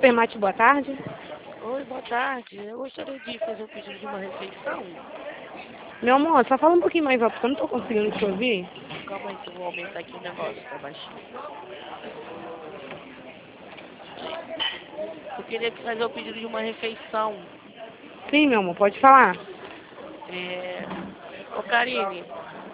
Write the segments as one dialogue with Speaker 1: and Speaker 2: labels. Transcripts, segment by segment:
Speaker 1: Supermate, boa tarde.
Speaker 2: Oi, boa tarde. Eu gostaria de fazer um pedido de uma refeição.
Speaker 1: Meu amor, só fala um pouquinho mais alto, que eu não tô conseguindo te ouvir.
Speaker 2: Calma aí que eu vou aumentar aqui o negócio, tá baixinho. Eu queria fazer o pedido de uma refeição.
Speaker 1: Sim, meu amor, pode falar.
Speaker 2: Ô, Karine,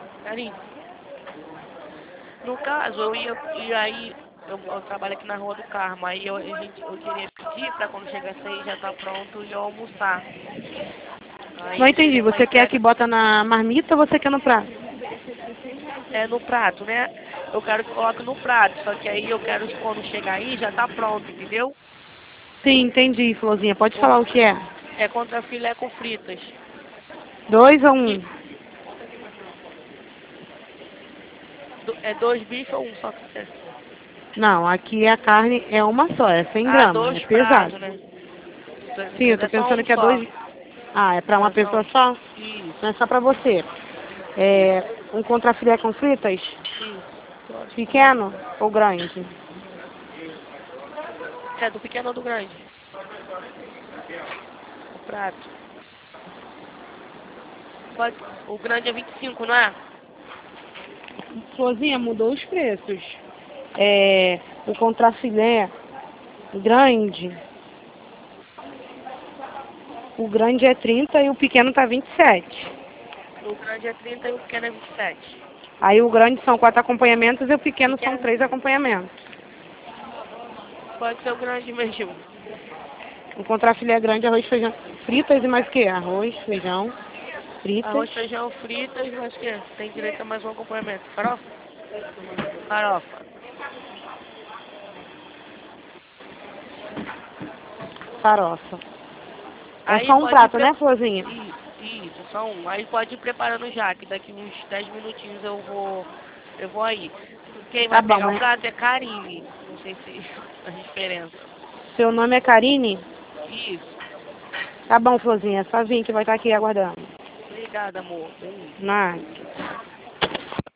Speaker 2: no caso, eu trabalho aqui na Rua do Carmo, aí eu queria pedir pra quando chegasse aí já tá pronto e eu almoçar. Aí
Speaker 1: Não entendi,
Speaker 2: seria uma
Speaker 1: você quer
Speaker 2: entrega
Speaker 1: que bota na marmita ou você quer no prato?
Speaker 2: no prato, né? Eu quero que coloque no prato, só que aí eu quero que quando chegar aí já tá pronto, entendeu?
Speaker 1: Sim, entendi, Florzinha. Pode falar o que é?
Speaker 2: É contra filé com fritas.
Speaker 1: 2 ou
Speaker 2: E
Speaker 1: 1?
Speaker 2: é 2 bifes ou um só que você?
Speaker 1: Não, aqui a carne é uma só, é 100
Speaker 2: Ah,
Speaker 1: gramas, é
Speaker 2: 2
Speaker 1: pesado.
Speaker 2: pratos, né? Tô
Speaker 1: Sim, eu
Speaker 2: entendendo.
Speaker 1: tô
Speaker 2: É só
Speaker 1: pensando
Speaker 2: um
Speaker 1: que é
Speaker 2: só.
Speaker 1: 2... Ah, é pra
Speaker 2: Não,
Speaker 1: uma
Speaker 2: é só
Speaker 1: pessoa
Speaker 2: um.
Speaker 1: só? Não é
Speaker 2: Isso,
Speaker 1: só pra você. É um contrafilé com fritas?
Speaker 2: isso. Pode.
Speaker 1: Pequeno ou grande?
Speaker 2: É do pequeno ou do grande? O prato. Pode. O grande é 25, não é?
Speaker 1: Florzinha, mudou os preços. O contrafilé grande, o grande é 30 e o pequeno tá 27.
Speaker 2: O grande é 30 e o pequeno é 27.
Speaker 1: Aí o grande são 4 acompanhamentos e o pequeno são
Speaker 2: Pequeno?
Speaker 1: 3 acompanhamentos.
Speaker 2: Pode ser o grande mesmo.
Speaker 1: O contrafilé grande, arroz, feijão, fritas e mais o que? Arroz, feijão, fritas,
Speaker 2: Arroz, feijão, fritas, mas o quê? Tem direito a mais um acompanhamento. Farofa? Farofa.
Speaker 1: farofa. É
Speaker 2: Aí
Speaker 1: só um
Speaker 2: pode ir
Speaker 1: prato, né, Florzinha?
Speaker 2: Isso, só um. Aí pode ir preparando já, que daqui uns 10 minutinhos eu vou aí. Quem
Speaker 1: Tá
Speaker 2: vai
Speaker 1: bom,
Speaker 2: pegar o
Speaker 1: mas
Speaker 2: prato é Karine. Não sei se a diferença.
Speaker 1: seu nome é Karine?
Speaker 2: Isso.
Speaker 1: Tá bom, Florzinha, é só vir que vai estar aqui aguardando.
Speaker 2: Obrigada, amor. Beijo.
Speaker 1: Nada.